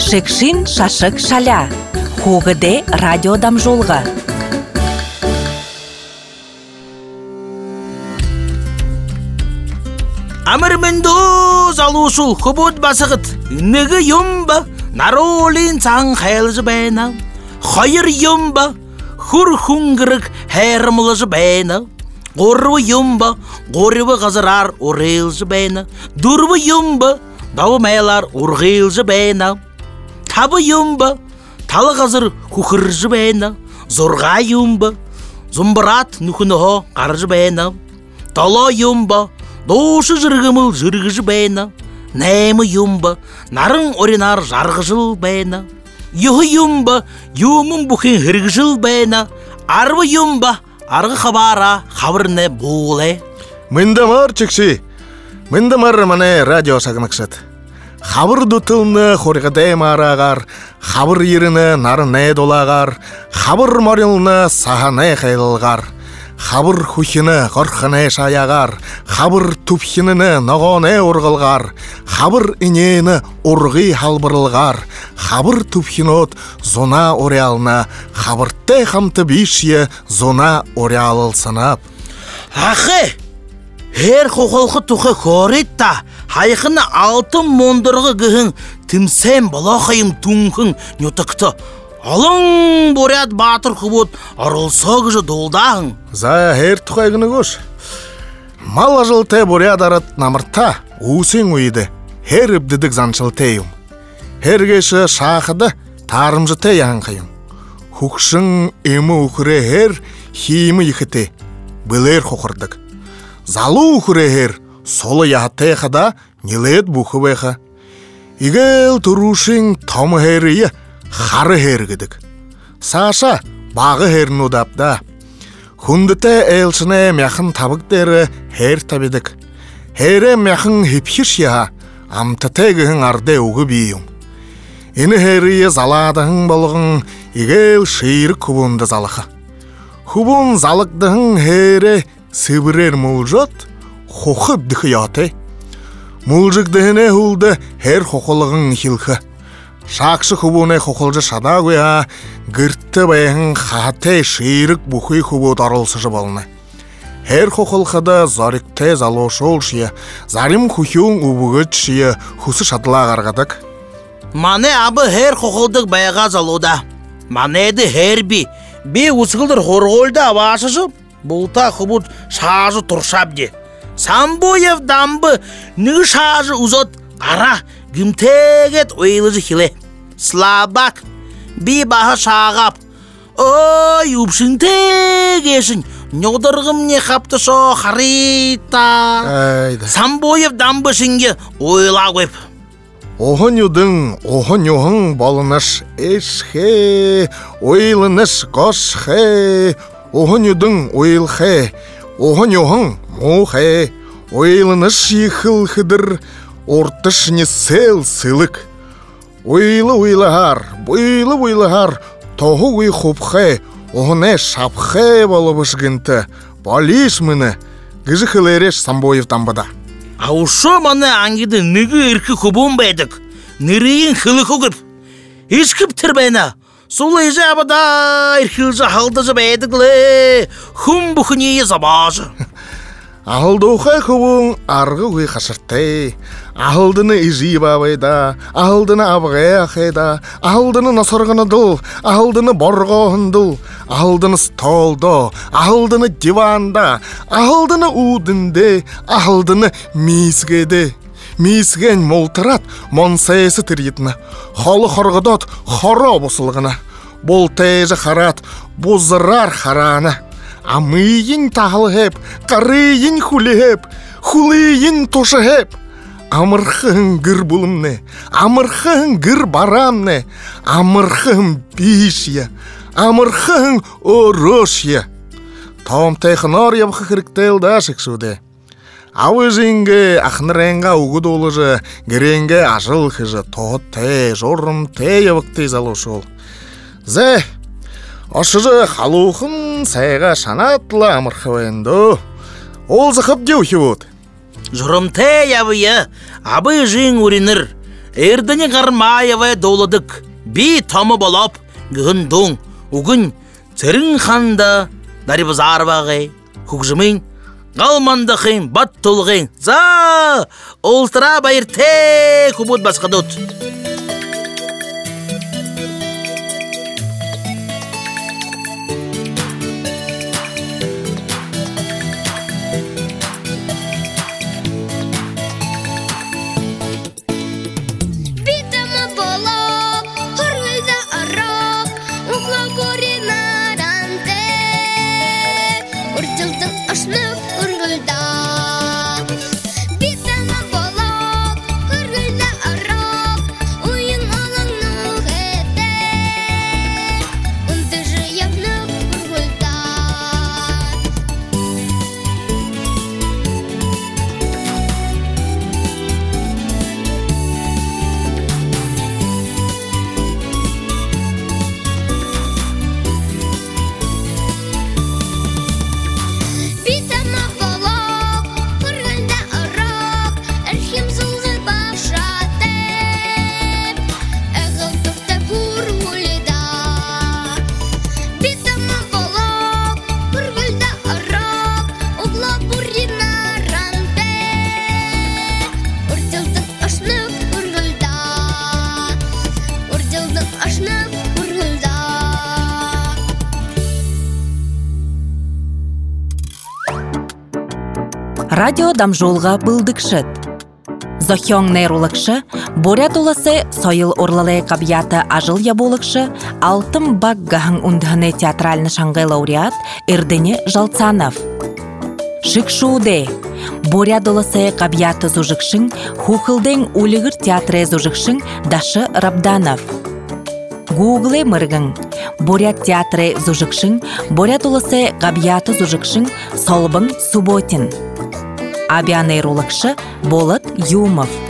Шекшин шашык шаля. Хугыде радиодам жолға. Амырмынду залушул хубуд басығыт. Үнігі юмба, наролин цаң хайлжы бәйна. Хайыр юмба, хур хунгырык хайрымылыжы бәйна. Горвы юмба, горвы ғазырар орелжы бәйна. Дурвы юмба, дауы мәйлар орғелжы бәйна. Табы юмба, талы ғазыр хухыржы бәйна. Зорға юмба, зумбырат нүхінұғы қаржы бәйна. Тала юмба, дошы жырғымыл жырғыжы бәйна. Нәймі юмба, нарын оринар жарғыжыл бәйна. Юхы юмба, юмын бұхын хырғыжыл бәйна. Арвы юмба, арғы хабара хабырны болы. Мындамар чекші, мындамар мане радио сағынықшыд. Хабыр дұтылны хорғыдай марағар, хабыр еріні нарыны долағар, хабыр марылны сағаны қайлылғар. Хабыр хухины қорқыны шаяғар, хабыр түпхініні нағаны орғылғар, хабыр инені орғы халбырылғар, хабыр түпхінот зона ореалына, хабырты қамты бишие зона ореалыл сынап. Ақы, her қоқылқы тұқы қоритта, хайқыны алтын мондырғы гіхін, тімсен балақайым түңхін нютықты. Алың борят батыр құбыт арылсағыжы долдағын. За хер тұқайғыны көш. Мал ажылты борят арат намырта, ұсен ұйды, хер үбдідік заншылтейім. Хергеші шақыды тарымжы тейян қайым. Хұқшың емі ұқыры хер хейімі екіте, білер қоқырдық. Залу ұқыры хер солы яғатты қада нелет бұқы бәйқа. Игел тұрушың тамы херіе қары хергідік. Саша бағы херін ұдапда. Хүндіті әлшіне мяқын табықтері хер табедік. Хері мяқын хепхіш яға, амтытегіғын арды ұғы бейім. Ені херіе заладығын болығын игел шиыры күбінді залықы. Күбін залықдығын хері сыбырер мұлжот, қоқып дықы яты. Мұлжықдығыне hulды хер қоқылығын хилқы. Шақшы күбіне қоқылжы шада көя, гіртті бәйін қаты шиырық бұқи күбі дарылсыжы болыны. Хер қоқылқыда зарикте залошол шия, зарим күхіуң ұбығыт шия, хүсі шадыла қарғадық. Мане абы хер қоқылдық бәйға залуда. Манеді хер би ұсқылдыр хорғолды авашыжы, бұлта күбіт шажы тұршабде. Самбоев дамбы нүгі шажы ұзот қара, гімтегет ойлыжы хиле. Слабак, би баха шағап. Ой, үпшін тегешін. Нёдырғым не қапты шо харита. Самбоев дамбы шынге ойла көп. Оғын юдың, оғын юғын болыныш эшхе, ойлыныш қошхе. Оғын юдың ойлхе, оғын юғын мұхе. Ойлыныш ехіл хыдыр, ортыш не сел сылык. Ойлы-ойлығар, бойлы-бойлығар, тоғы ой хопхе, оғыне шапхе болып ұшғынты. Полиш мұны, гіжі хілереш Самбоев тамбада. Аушо маны аңгеді нүгі үркі күбін бәйдік. Нірейін хілі күгіп. Ешкіп түрбәйна. Сол ежі абада үркілжі халдыжы бәйдіклі. Хүм бұхынейі забажы. Ахылды ұқай күбін арғы ұй қашырттай. Ахылдыны ижи бабайда, ахылдыны абғай ақайда, ахылдыны насырғыны дұл, ахылдыны борғағын дұл, ахылдыны столда, ахылдыны диванда, ахылдыны удынде, ахылдыны мизгеде. Мизген молтырат, монсайсы тіргетіні, халы қорғыдат, қара бұсылғына, бол тәжі қарат, бұзырар қараны. Амыйын тағылы хеп, қарыйын хулі хеп, хулыйын тошы хеп. Амырхын гір бұлымны, амырхын гір барамны, амырхын бишия, амырхын орошия. Том тайхын ар ябқы кіріктел да шықшуде. Ауы жинге ақныренға уғыд олыжы, гіренге ажыл хыжы, тоғыт тәй, жорым тәй ябықтай залушыл. Зә, ашыжы халуқын сайға шанатла амырхывайынды. Ол зықып деу хевуд. Жұрымтай абыя, абы жың уриныр. Эрдені Қармаева доладык. Би tomı болып, гүн доң. Угын церін ханда Дарибазарбағай. Хұқжымын, қалмандықын, баттылғын. За, олтыра байыр те күбіт басқадыд. Радио дамжолға бұлдықшыд. Зохёң нейролықшы, Бурят уласы сойыл орлалай қабияты ажыл яболықшы, алтым бак ғаң үндіғіне театральны шаңғай лауреат Эрдені Жалцанов. Шықшуде, Бурят уласы қабияты зұжықшың, хухылден улығыр театры зұжықшың Дашы Рабданов. Гугле мыргың, Бурят театры зұжықшың, Бурят уласы қабияты зұжықшың Солбың Субботин. Абианейролықшы Болат Юмов.